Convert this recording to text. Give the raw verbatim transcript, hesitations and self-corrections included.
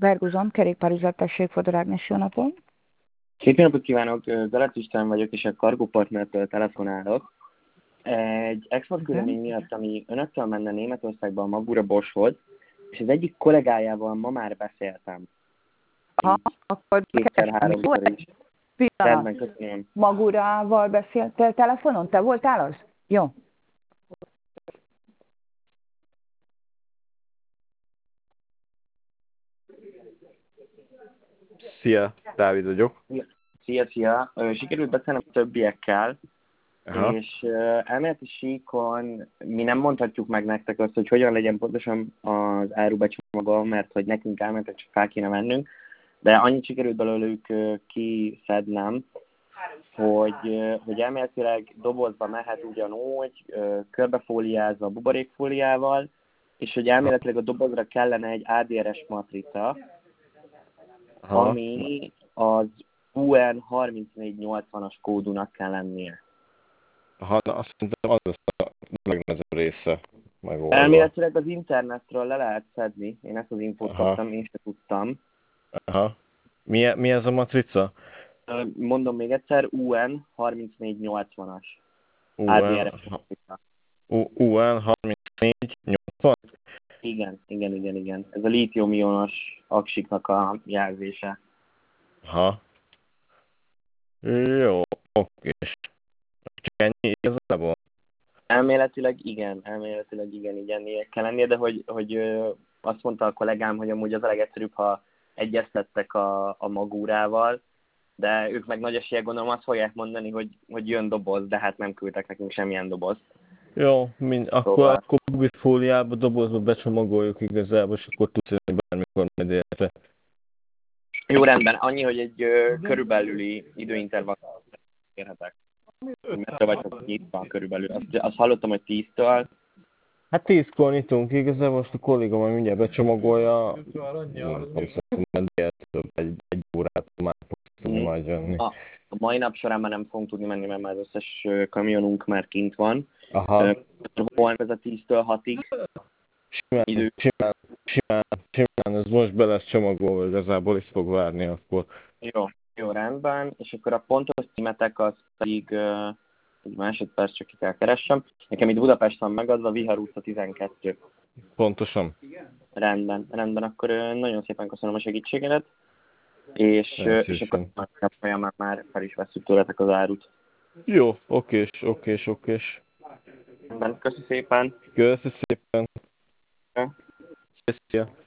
Berguzom, kerékpárüzlet, tessék, Fodor Ágnes, jó napot. Szép napot kívánok, Garat István vagyok, és a Cargo Partnertől telefonálok. Egy export küldemény miatt, ami önöktől menne Németországba a Magura Boschhoz, és az egyik kollégájával ma már beszéltem. Aha, akkor Kétszer-háromszor is. Rendben, köszönöm. Magurával beszéltél telefonon? Te voltál az? Jó. Szia, Dávid vagyok. Szia, szia. Sikerült beszélnem a többiekkel, Aha. és uh, elméleti síkon mi nem mondhatjuk meg nektek azt, hogy hogyan legyen pontosan az árubecsomagolva, mert hogy nekünk elméletileg csak fel kéne vennünk, de annyit sikerült belőlük uh, kiszednem, hogy, uh, hogy elméletileg dobozba mehet ugyanúgy, uh, körbefóliázva buborékfóliával, és hogy elméletileg a dobozra kellene egy á dé er es matrica, Aha. ami az u en harmincnégy nyolcvanas kódúnak kell lennie. Aha, de azt szerintem az lesz a legnehezebb része megoldva. Elméletileg az internetről le lehet szedni, én ezt az infót Aha. kaptam, én sem tudtam. Aha. Mi, mi ez a matrica? Mondom még egyszer, u en harmincnégy nyolcvanas. U á dé er es N matrica. U N harmincnégy nyolcvan? Igen, igen, igen, igen. Ez a lítium-ionos aksiknak a jelzése. Aha. Jó, oké. Csak ennyi igazából? Elméletileg igen, elméletileg igen, igen, ilyen kell lennie, de hogy, hogy ö, azt mondta a kollégám, hogy amúgy az a legegyszerűbb, ha egyeztettek a, a magúrával, de ők meg nagy esélye gondolom azt fogják mondani, hogy, hogy jön doboz, de hát nem küldtek nekünk semmilyen dobozt. Jó, mind, akkor, Szóval- akkor bubifóliába, dobozba becsomagoljuk igazából, és akkor tudsz jönni bármikor majd érte. Jó, rendben. Annyi, hogy egy ö, körülbelüli időintervallumot kérhetek. Messze vagyok nyitva körülbelül. Azt, azt hallottam, hogy tíztől. Hát tízkor nyitunk igazából, most a kolléga majd mindjárt becsomagolja. Nem tudom, szerintem déltől egy, egy órát már fog tudni Mm. majd jönni. A, a mai nap során már nem fogunk tudni menni, mert már az összes ö, kamionunk már kint van. Aha. Ö, Holnap ez a tíztől hatig. Simán, idő. simán, simán, simán, ez most be lesz csomagolva, igazából is fog várni akkor. Jó, jó, rendben. És akkor a pontos címetek az pedig, ö, egy másodperc, csak ki kell keressem. Nekem itt Budapest van megadva, Vihar utca tizenkettő. Pontosan. Rendben, rendben, akkor ö, nagyon szépen köszönöm a segítségedet, és, ö, és akkor a folyamán már fel is veszük tőletek az árut. Jó, okés, okés, okés. Rendben, köszi szépen! Köszi szépen. Ja. Szia.